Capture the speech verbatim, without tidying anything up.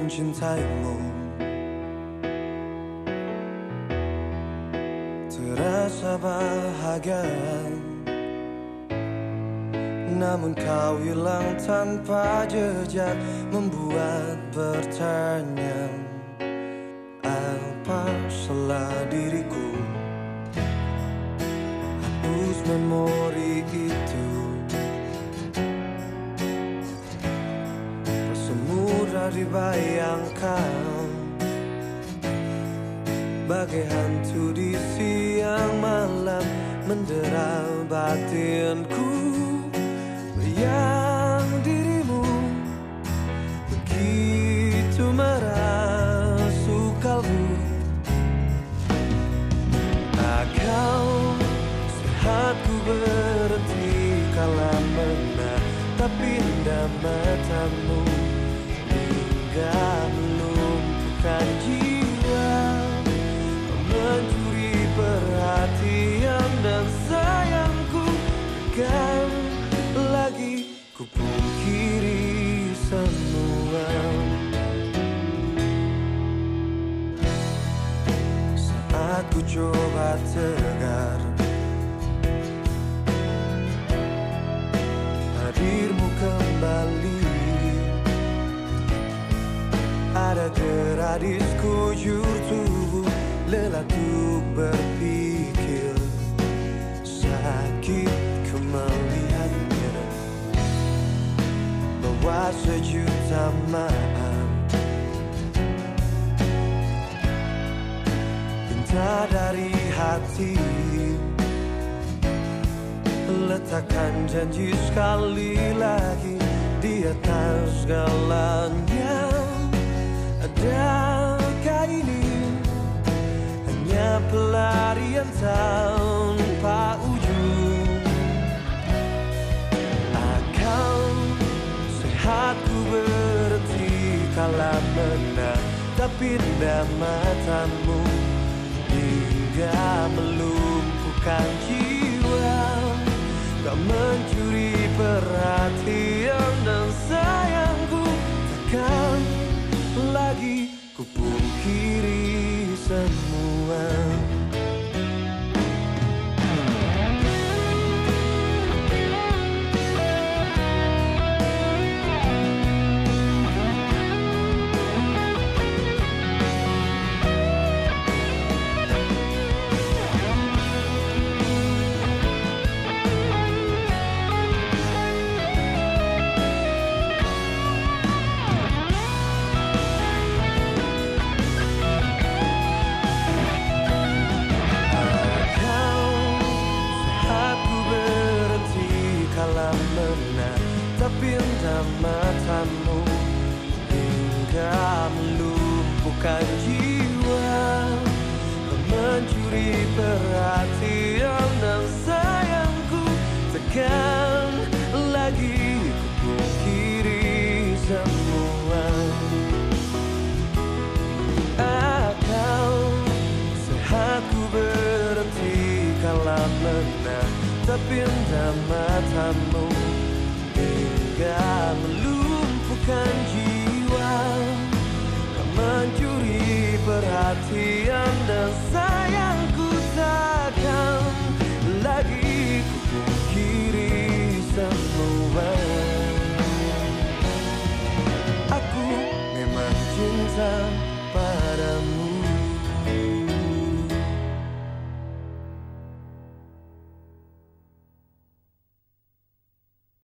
mencintaimu. Terasa bahagia, namun kau hilang tanpa jejak, membuat bertanya, apa salah diriku? Hapus memori itu, tak semudah dibayangkan, bagai hantu di siang malam mendera batinku. Bayang dirimu begitu merasuk kalbu. Tak kau sehat ku berhenti kala menatap indah matamu, hingga melumpuhkan jiwa, mencuri perhatian dan sayangku. Kan lagi ku pungkiri semua. Saat ku coba tegar, hadirmu kembali. Ada gerak di sekujur tubuh, lelah untuk berpikir. Sakit ku melihatnya, bawa sejuta maaf. Minta dari hati, letakkan janji sekali lagi di atas segalanya. Adakah ini hanya pelarian tanpa ujung? Akan sehat ku berhenti kala menatap indah matamu, hingga melumpuhkan jiwa. Kau mencuri perhatian dan sayangku. Takkan lagi ku pungkiri semua. Menatap indah matamu, hingga melumpuhkan jiwa, mencuri perhatian dan sayangku. Takkan lagi ku pungkiri semua. Akan sehat ku berhenti kala menatap indah matamu, hingga melumpuhkan jiwa, mencuri perhatian